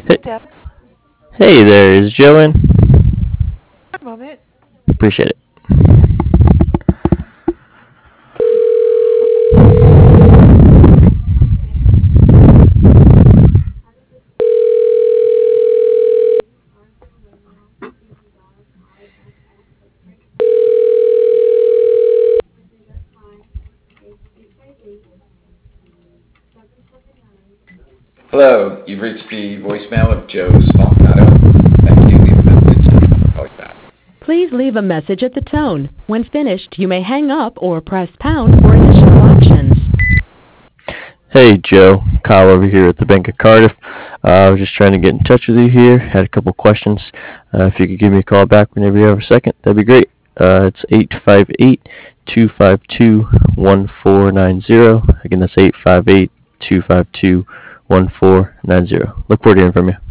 Hey, Hey, Deb. hey there, is Joe in? One moment. Appreciate it. Hello, you've reached the voicemail of Joe Smalnato. Thank you. Leave a message and I'll call you back. Please leave a message at the tone. When finished, you may hang up or press pound for additional options. Hey, Joe. Kyle over here at the Bank of Cardiff. I was just trying to get in touch with you here. Had a couple questions. If you could give me a call back whenever you have a second, that'd be great. It's 858-252-1490. Again, that's 858-252-1490. Look forward to hearing from you.